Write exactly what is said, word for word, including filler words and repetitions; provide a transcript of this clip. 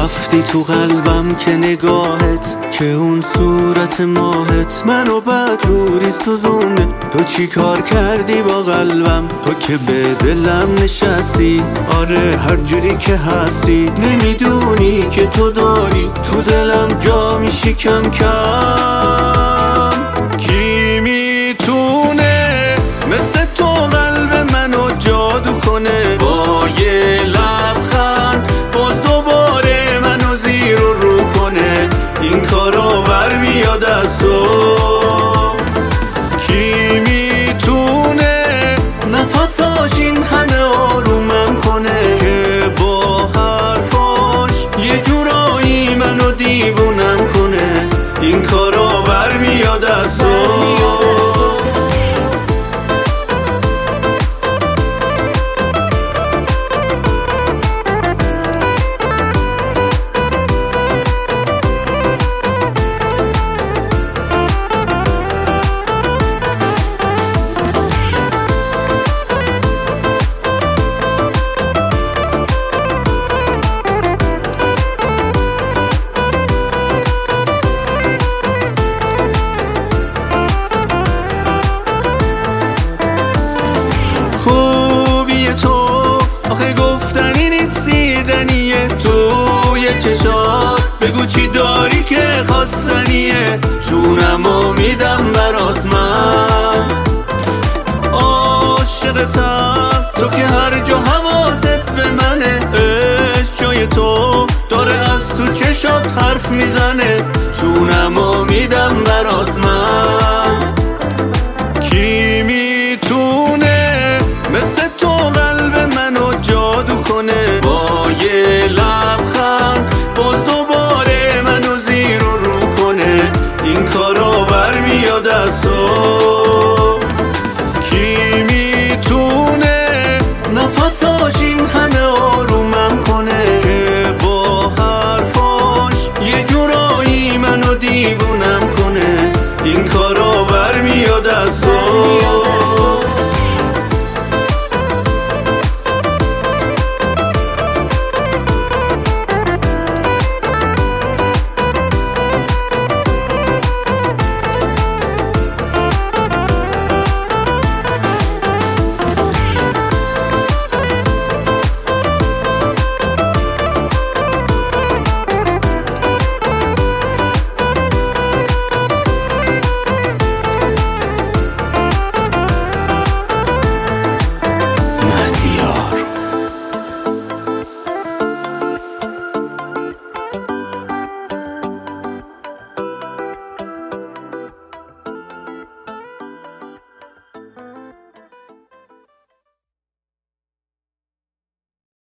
رفتی تو قلبم که نگاهت، که اون صورت ماهت منو بدجوری سوزونه. تو چی کار کردی با قلبم؟ تو که به دلم نشستی، آره هر جوری که هستی. نمیدونی که تو داری تو دلم جا میشی کم کم. کی میتونه مثل تو قلب منو جادو کنه؟ با یه لبخند باز دوباره منو زیر و رو کنه. این کارو برمیاد از تو. کی میتونه نفساش این همه آرومم کنه، که با حرفاش یه جورایی منو دیوونم کنه. این کارو برمیاد از تو. خوبی تو آخه گفتنی نیست، دیدنیه توی چشات. بگو چی داری که خواستنیه، جونمو میدم برات من. عاشقتم تو که هر جا حواست به منه. عشق جای تو داره از تو چشات حرف میزنه، جونمو میدم برات من.